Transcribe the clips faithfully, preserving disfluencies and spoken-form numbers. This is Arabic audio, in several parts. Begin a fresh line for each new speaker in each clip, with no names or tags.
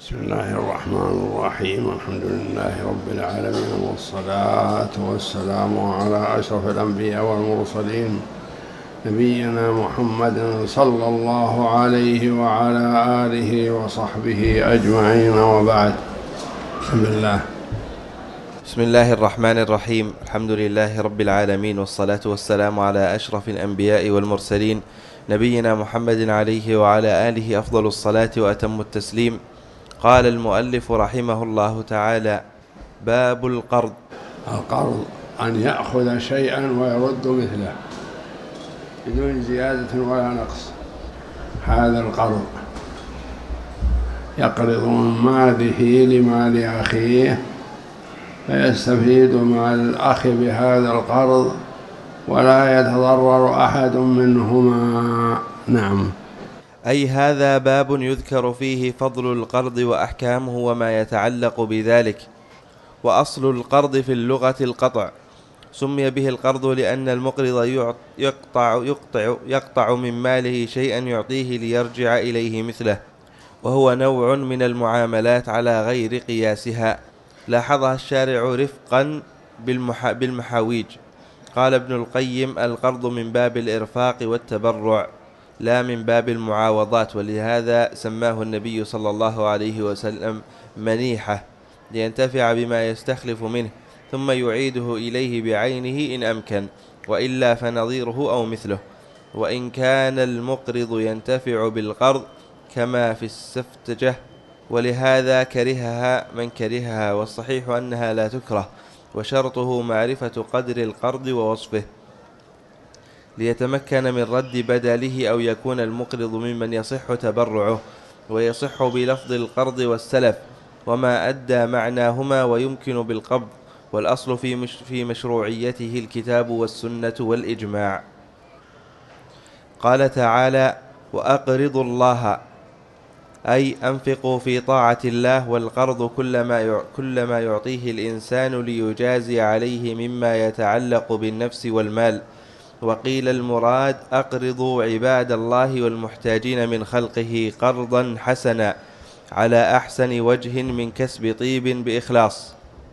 بسم الله الرحمن الرحيم. الحمد لله رب العالمين، والصلاة والسلام على أشرف الأنبياء والمرسلين، نبينا محمد صلى الله عليه وعلى آله وصحبه أجمعين، وبعد. بسم الله
بسم الله الرحمن الرحيم. الحمد لله رب العالمين، والصلاة والسلام على أشرف الأنبياء والمرسلين، نبينا محمد عليه وعلى آله أفضل الصلاة وأتم التسليم. قال المؤلف رحمه الله تعالى: باب القرض.
القرض أن يأخذ شيئا ويرد مثله بدون زيادة ولا نقص. هذا القرض يقرض من ماله لمال أخيه، فيستفيد مع الأخ بهذا القرض ولا يتضرر أحد منهما. نعم.
أي هذا باب يذكر فيه فضل القرض وأحكامه وما يتعلق بذلك. وأصل القرض في اللغة القطع، سمي به القرض لأن المقرض يقطع, يقطع, يقطع من ماله شيئا يعطيه ليرجع إليه مثله، وهو نوع من المعاملات على غير قياسها لاحظها الشارع رفقا بالمحا بالمحاويج. قال ابن القيم: القرض من باب الإرفاق والتبرع لا من باب المعاوضات، ولهذا سماه النبي صلى الله عليه وسلم منيحة، لينتفع بما يستخلف منه ثم يعيده إليه بعينه إن أمكن، وإلا فنظيره أو مثله. وإن كان المقرض ينتفع بالقرض كما في السفتجة، ولهذا كرهها من كرهها، والصحيح أنها لا تكره، وشرطه معرفة قدر القرض ووصفه ليتمكن من رد بدله، أو يكون المقرض ممن يصح تبرعه ويصح بلفظ القرض والسلف، وما أدى معناهما ويمكن بالقبض، والأصل في, مش في مشروعيته الكتاب والسنة والإجماع. قال تعالى: وأقرضوا الله، أي أنفقوا في طاعة الله، والقرض كل ما يعطيه الإنسان ليجازي عليه مما يتعلق بالنفس والمال. وقيل المراد: أقرضوا عباد الله والمحتاجين من خلقه قرضا حسنا على أحسن وجه من كسب طيب بإخلاص.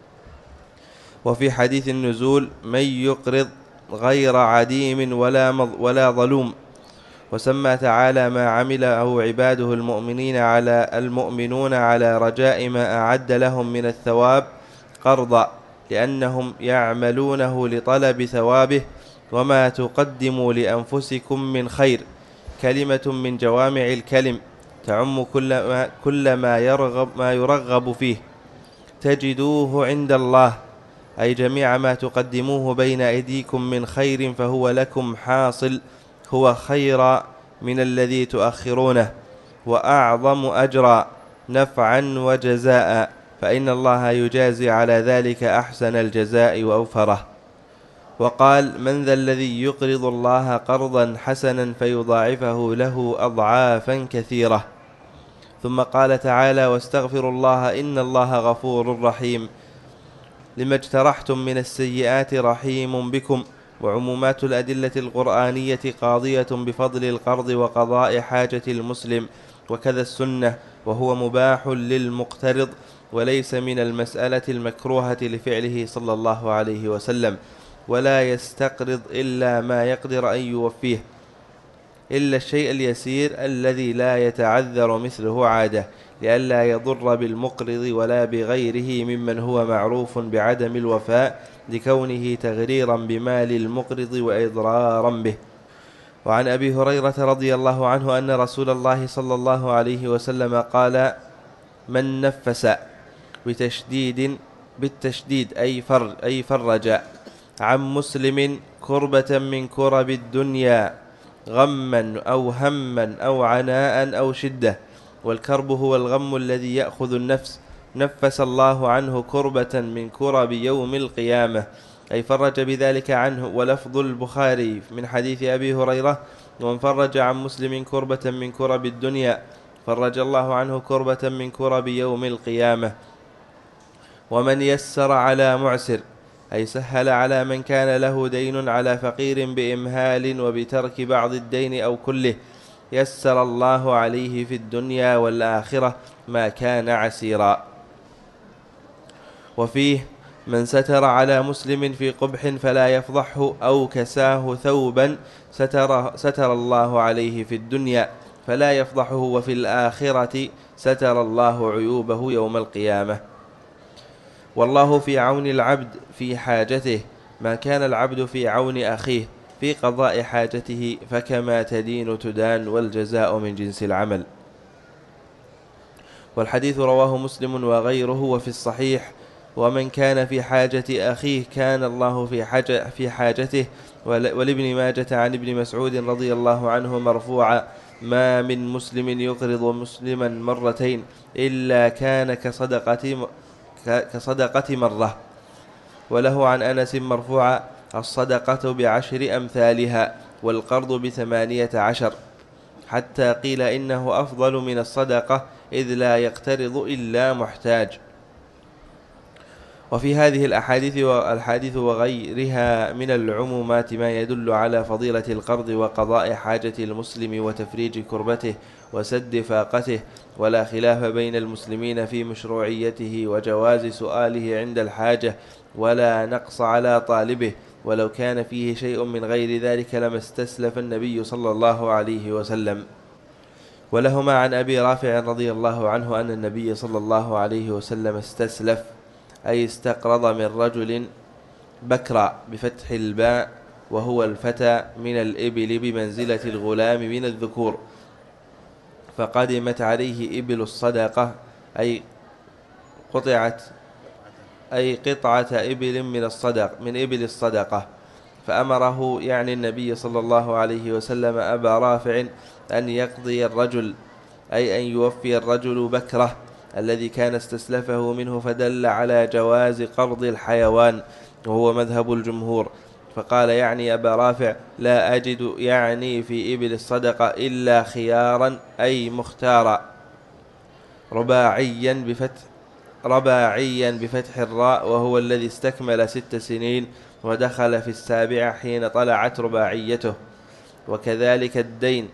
وفي حديث النزول: من يقرض غير عديم ولا, ولا ظلوم. وسمى تعالى ما عمله عباده المؤمنين على المؤمنون على رجاء ما أعد لهم من الثواب قرضا، لأنهم يعملونه لطلب ثوابه. وما تقدموا لأنفسكم من خير، كلمة من جوامع الكلم تعم كل ما, كل ما, يرغب ما يرغب فيه، تجدوه عند الله، أي جميع ما تقدموه بين أيديكم من خير فهو لكم حاصل، هو خير من الذي تؤخرونه، وأعظم أجرا نفعا وجزاء، فإن الله يجازي على ذلك أحسن الجزاء وأوفره. وقال: من ذا الذي يقرض الله قرضا حسنا فيضاعفه له أضعافا كثيرة. ثم قال تعالى: واستغفروا الله إن الله غفور رحيم. لما اجترحتم من السيئات رحيم بكم. وعمومات الأدلة القرآنية قاضية بفضل القرض وقضاء حاجة المسلم، وكذا السنة، وهو مباح للمقترض، وليس من المسألة المكروهة لفعله صلى الله عليه وسلم. ولا يستقرض إلا ما يقدر أن يوفيه، إلا الشيء اليسير الذي لا يتعذر مثله عادة، لئلا يضر بالمقرض ولا بغيره ممن هو معروف بعدم الوفاء، لكونه تغريرا بمال المقرض وإضرارا به. وعن أبي هريرة رضي الله عنه أن رسول الله صلى الله عليه وسلم قال: من نفس بتشديد بالتشديد أي, فر أي فرج عن مسلم كربة من كرب الدنيا، غما أو هما أو عناء أو شدة، والكرب هو الغم الذي يأخذ النفس، نفس الله عنه كربة من كرب يوم القيامة، أي فرج بذلك عنه. ولفظ البخاري من حديث أبي هريرة: ومن فرج عن مسلم كربة من كرب الدنيا فرج الله عنه كربة من كرب يوم القيامة. ومن يسر على معسر، أي سهل على من كان له دين على فقير بإمهال وبترك بعض الدين أو كله، يسر الله عليه في الدنيا والآخرة، ما كان عسيرا. وفيه: من ستر على مسلم في قبح فلا يفضحه أو كساه ثوبا ستر, ستر الله عليه في الدنيا فلا يفضحه، وفي الآخرة ستر الله عيوبه يوم القيامة. والله في عون العبد في حاجته ما كان العبد في عون أخيه في قضاء حاجته، فكما تدين تدان، والجزاء من جنس العمل. والحديث رواه مسلم وغيره وفي الصحيح: ومن كان في حاجة أخيه كان الله في, حاجة في حاجته. ولابن ماجة عن ابن مسعود رضي الله عنه مرفوعا: ما من مسلم يقرض مسلما مرتين إلا كان كصدقة, كصدقة مرة. وله عن أنس مرفوعا: الصدقة بعشر أمثالها والقرض بثمانية عشر، حتى قيل إنه أفضل من الصدقة إذ لا يقترض إلا محتاج. وفي هذه الأحاديث والحديث وغيرها من العمومات ما يدل على فضيلة القرض وقضاء حاجة المسلم وتفريج كربته وسد فاقته، ولا خلاف بين المسلمين في مشروعيته وجواز سؤاله عند الحاجة، ولا نقص على طالبه، ولو كان فيه شيء من غير ذلك لما استسلف النبي صلى الله عليه وسلم. ولهما عن أبي رافع رضي الله عنه أن النبي صلى الله عليه وسلم استسلف، أي استقرض من رجل بكرا بفتح الباء وهو الفتى من الإبل بمنزلة الغلام من الذكور، فقدمت عليه إبل الصدقة أي قطعت أي قطعة إبل من الصدق من إبل الصدقة، فأمره يعني النبي صلى الله عليه وسلم أبا رافع أن يقضي الرجل، أي أن يوفي الرجل بكره الذي كان استسلفه منه، فدل على جواز قرض الحيوان وهو مذهب الجمهور. فقال يعني أبا رافع: لا أجد يعني في إبل الصدقة إلا خيارا أي مختارا رباعيا بفتح رباعيا بفتح الراء، وهو الذي استكمل ست سنين ودخل في السابعة حين طلعت رباعيته. وكذلك الدين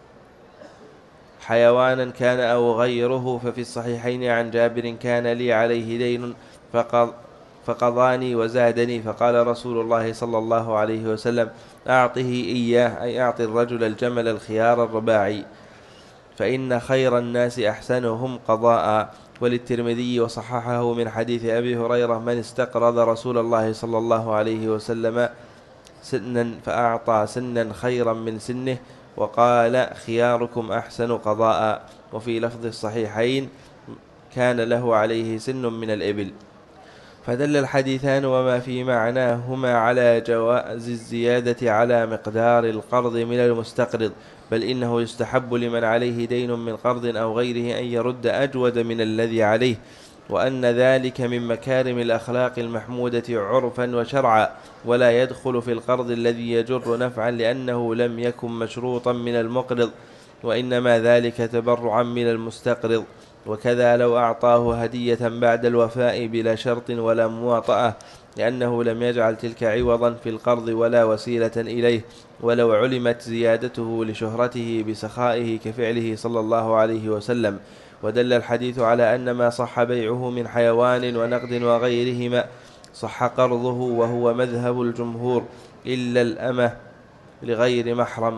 حيوانا كان أو غيره، ففي الصحيحين عن جابر: كان لي عليه دين فقضاني وزادني، فقال رسول الله صلى الله عليه وسلم: أعطه إياه، أي أعطي الرجل الجمل الخيار الرباعي، فإن خير الناس أحسنهم قضاء. وللترمذي وصححه من حديث أبي هريرة: من استقرض رسول الله صلى الله عليه وسلم سنا فأعطى سنا خيرا من سنه، وقال: خياركم أحسن قضاء. وفي لفظ الصحيحين: كان له عليه سن من الإبل. فدل الحديثان وما في معناهما على جواز الزيادة على مقدار القرض من المستقرض، بل إنه يستحب لمن عليه دين من قرض أو غيره أن يرد أجود من الذي عليه، وأن ذلك من مكارم الأخلاق المحمودة عرفا وشرعا، ولا يدخل في القرض الذي يجر نفعا لأنه لم يكن مشروطا من المقرض، وإنما ذلك تبرعا من المستقرض. وكذا لو أعطاه هدية بعد الوفاء بلا شرط ولا مواطأة، لأنه لم يجعل تلك عوضا في القرض ولا وسيلة إليه، ولو علمت زيادته لشهرته بسخائه كفعله صلى الله عليه وسلم. ودل الحديث على أن ما صح بيعه من حيوان ونقد وغيرهما صح قرضه، وهو مذهب الجمهور، إلا الأمة لغير محرم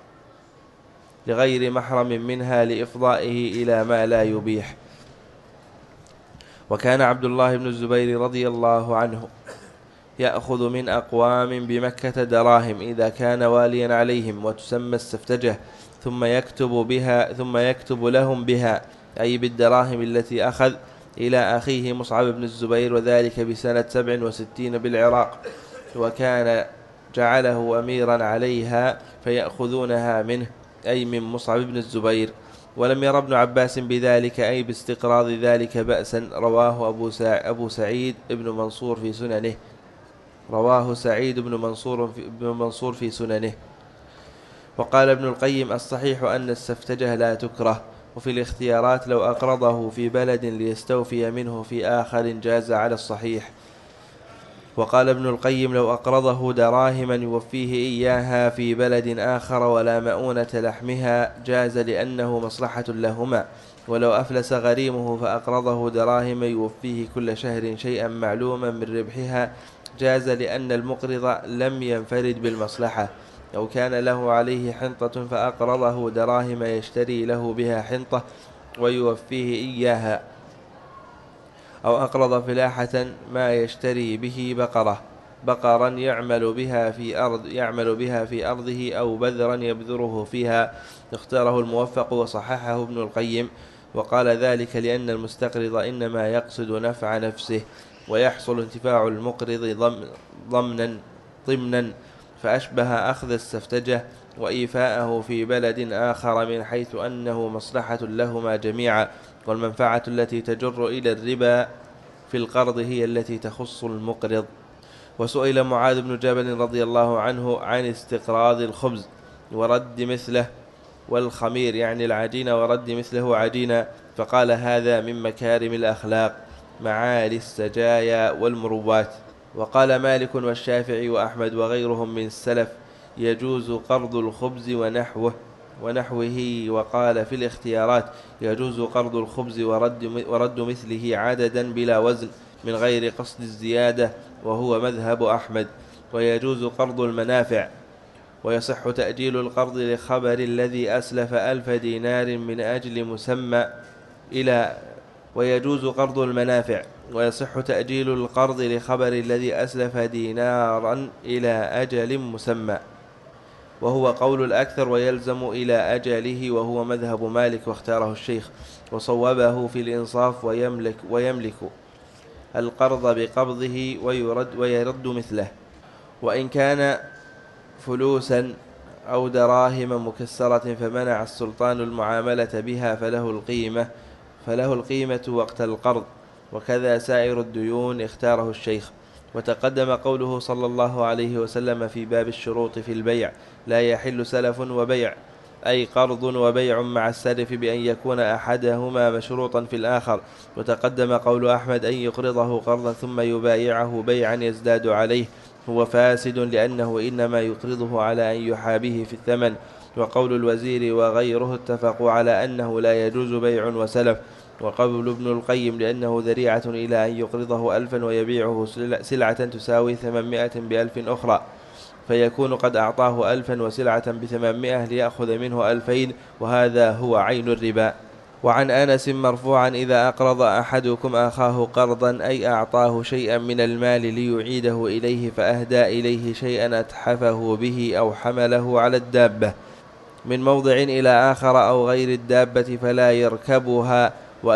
لغير محرم منها لإفضائه إلى ما لا يبيح. وكان عبد الله بن الزبير رضي الله عنه يأخذ من أقوام بمكة دراهم إذا كان واليا عليهم، وتسمى السفتجة، ثم يكتب بها ثم يكتب لهم بها، أي بالدراهم التي أخذ، إلى أخيه مصعب بن الزبير، وذلك بسنة سبع وستين بالعراق، وكان جعله أميرا عليها فيأخذونها منه، أي من مصعب بن الزبير. ولم ير ابن عباس بذلك، أي باستقراض ذلك، بأسا. رواه أبو, سع... أبو سعيد ابن منصور في سننه رواه سعيد بن منصور في, بن منصور في سننه. وقال ابن القيم: الصحيح أن السفتجة لا تكره. وفي الاختيارات: لو أقرضه في بلد ليستوفي منه في آخر جاز على الصحيح. وقال ابن القيم: لو أقرضه دراهما يوفيه إياها في بلد آخر ولا مؤونة لحمها جاز، لأنه مصلحة لهما، ولو أفلس غريمه فأقرضه دراهم يوفيه كل شهر شيئا معلوما من ربحها جاز، لأن المقرض لم ينفرد بالمصلحة. أو كان له عليه حنطة فأقرضه دراهم يشتري له بها حنطة ويوفيه إياها، أو أقرض فلاحة ما يشتري به بقرة بقرا يعمل بها في أرض يعمل بها في أرضه، أو بذرا يبذره فيها. اختاره الموفق وصححه ابن القيم، وقال ذلك لأن المستقرض إنما يقصد نفع نفسه، ويحصل انتفاع المقرض ضمنا ضمنا فأشبه أخذ السفتجة وإيفاءه في بلد آخر، من حيث أنه مصلحة لهما جميعا، والمنفعة التي تجر إلى الربا في القرض هي التي تخص المقرض. وسئل معاذ بن جبل رضي الله عنه عن استقراض الخبز ورد مثله والخمير، يعني العجين، ورد مثله عجينا، فقال هذا من مكارم الأخلاق معالي السجايا والمروات. وقال مالك والشافعي وأحمد وغيرهم من السلف يجوز قرض الخبز ونحوه ونحوه وقال في الاختيارات يجوز قرض الخبز ورد, ورد مثله عددا بلا وزن من غير قصد الزيادة، وهو مذهب أحمد. ويجوز قرض المنافع، ويصح تأجيل القرض لخبر الذي أسلف ألف دينار من أجل مسمى إلى ويجوز قرض المنافع ويصح تأجيل القرض لخبر الذي أسلف دينارا إلى أجل مسمى، وهو قول الأكثر، ويلزم إلى أجله، وهو مذهب مالك واختاره الشيخ، وصوبه في الإنصاف. ويملك, ويملك القرض بقبضه ويرد, ويرد مثله، وإن كان فلوسا أو دراهم مكسرة فمنع السلطان المعاملة بها فله القيمة فله القيمة وقت القرض، وكذا سائر الديون اختاره الشيخ. وتقدم قوله صلى الله عليه وسلم في باب الشروط في البيع لا يحل سلف وبيع، أي قرض وبيع مع السلف بأن يكون أحدهما مشروطا في الآخر. وتقدم قول أحمد أن يقرضه قرضا ثم يبايعه بيعا يزداد عليه، هو فاسد لأنه إنما يقرضه على أن يحابيه في الثمن. وقول الوزير وغيره اتفقوا على أنه لا يجوز بيع وسلف. وقول ابن القيم لأنه ذريعة إلى أن يقرضه ألفا ويبيعه سلعة تساوي ثمانمائة بألف أخرى، فيكون قد أعطاه ألفا وسلعة بثمانمائة ليأخذ منه ألفين، وهذا هو عين الربا. وعن أنس مرفوعا إذا أقرض أحدكم أخاه قرضا أي أعطاه شيئا من المال ليعيده إليه فأهدى إليه شيئا أتحفه به أو حمله على الدابة من موضع إلى آخر أو غير الدابة فلا يركبها،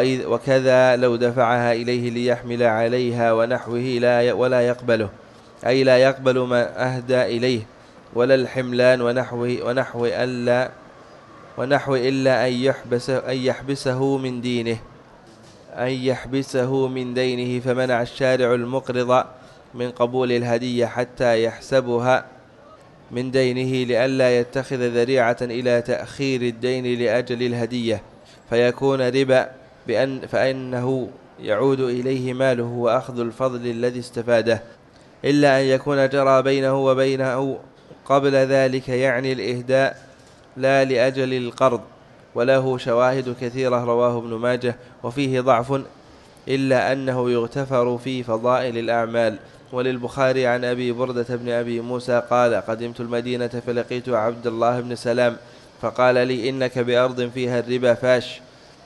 وكذا لو دفعها إليه ليحمل عليها ونحوه لا ولا يقبله، أي لا يقبل ما أهدى إليه ولا الحملان ونحوه ونحو ألا ونحو إلا أن يحبسه, أن يحبسه من دينه أن يحبسه من دينه. فمنع الشارع المقرض من قبول الهدية حتى يحسبها من دينه لئلا يتخذ ذريعة إلى تأخير الدين لأجل الهدية فيكون ربا، بأن فإنه يعود إليه ماله وأخذ الفضل الذي استفاده، إلا أن يكون جرى بينه وبينه قبل ذلك، يعني الإهداء لا لأجل القرض، وله شواهد كثيرة رواه ابن ماجه وفيه ضعف، إلا أنه يغتفر في فضائل الأعمال. وللبخاري عن أبي بردة بن أبي موسى قال قدمت المدينة فلقيت عبد الله بن سلام فقال لي إنك بأرض فيها الربا فاش،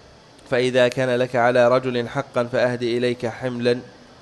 فإذا كان لك على رجل حقا فأهدي إليك حملا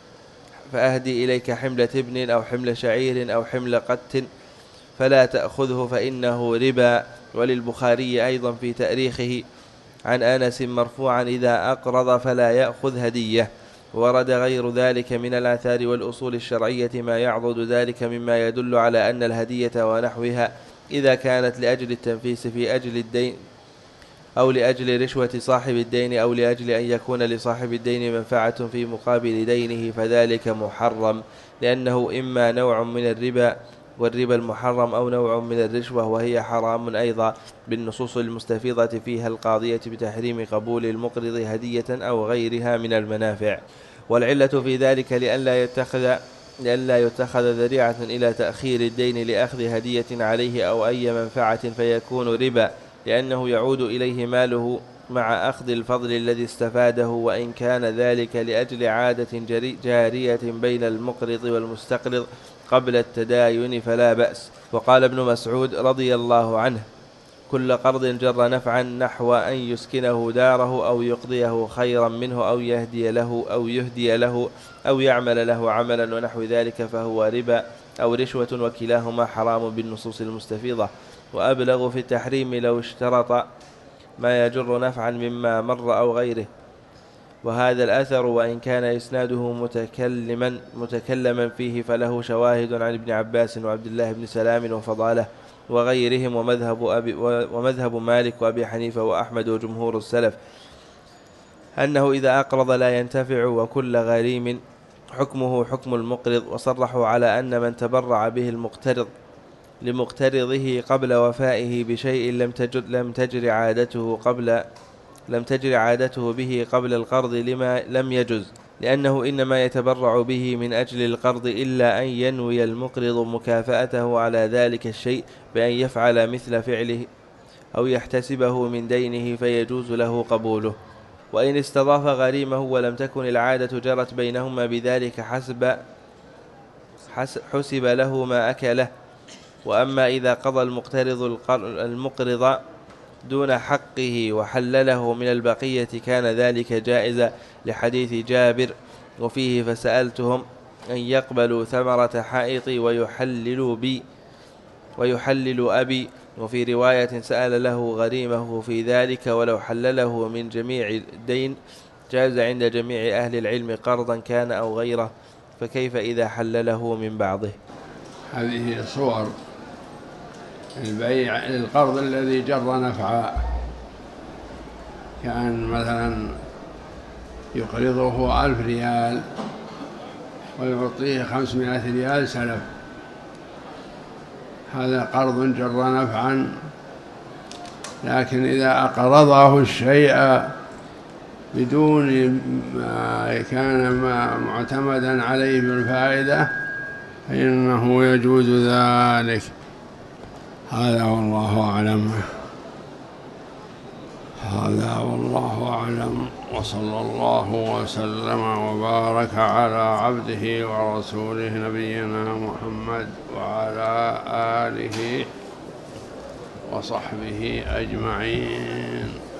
فأهدي إليك حملة ابن أو حمل شعير أو حمل قت فلا تأخذه فإنه ربا. وللبخاري أيضا في تاريخه عن أنس مرفوعا إذا أقرض فلا يأخذ هدية. ورد غير ذلك من الآثار والأصول الشرعية ما يعضد ذلك مما يدل على أن الهدية ونحوها إذا كانت لأجل التنفيس في أجل الدين أو لأجل رشوة صاحب الدين أو لأجل أن يكون لصاحب الدين منفعة في مقابل دينه فذلك محرم، لأنه إما نوع من الربا والربا المحرم أو نوع من الرشوة وهي حرام أيضا بالنصوص المستفيضة فيها القاضية بتحريم قبول المقرض هدية أو غيرها من المنافع. والعلة في ذلك لئلا يتخذ لئلا يتخذ ذريعة إلى تأخير الدين لأخذ هدية عليه أو أي منفعة فيكون ربا، لأنه يعود إليه ماله مع أخذ الفضل الذي استفاده، وإن كان ذلك لأجل عادة جارية بين المقرض والمستقرض قبل التداين فلا بأس. وقال ابن مسعود رضي الله عنه: كل قرض جر نفعا نحو أن يسكنه داره أو يقضيه خيرا منه أو يهدي له أو يهدي له أو يعمل له عملا ونحو ذلك فهو ربا أو رشوة، وكلاهما حرام بالنصوص المستفيضة. وأبلغ في التحريم لو اشترط ما يجر نفعا مما مر أو غيره. وهذا الأثر وإن كان إسناده متكلما متكلما فيه فله شواهد عن ابن عباس وعبد الله بن سلام وفضاله وغيرهم، ومذهب, أبي ومذهب مالك وأبي حنيفة وأحمد وجمهور السلف أنه إذا أقرض لا ينتفع، وكل غريم حكمه حكم المقرض. وصرحوا على أن من تبرع به المقترض لمقترضه قبل وفائه بشيء لم تجر لم تجر عادته قبل لم تجر عادته به قبل القرض لما لم يجز، لأنه إنما يتبرع به من أجل القرض، إلا أن ينوي المقرض مكافأته على ذلك الشيء بأن يفعل مثل فعله أو يحتسبه من دينه فيجوز له قبوله. وإن استضاف غريمه ولم تكن العادة جرت بينهما بذلك حسب حسب له ما أكله. وأما إذا قضى المقترض المقرض دون حقه وحلله من البقية كان ذلك جائزا، لحديث جابر وفيه: فسألتهم أن يقبلوا ثمرة حائطي ويحللوا بي ويحللوا أبي. وفي رواية: سأل له غريمه في ذلك ولو حلله من جميع الدين جاز عند جميع أهل العلم قرضا كان أو غيره، فكيف إذا حلله من بعضه؟
هذه صور البيع. القرض الذي جر نفعا، كان مثلا يقرضه ألف ريال ويعطيه خمسمائة ريال سلف، هذا قرض جر نفعا. لكن إذا أقرضه الشيء بدون ما كان معتمدا عليه بالفائدة فإنه يجوز ذلك. هذا والله أعلم. هذا والله أعلم، وصلى الله وسلم وبارك على عبده ورسوله نبينا محمد وعلى آله وصحبه أجمعين.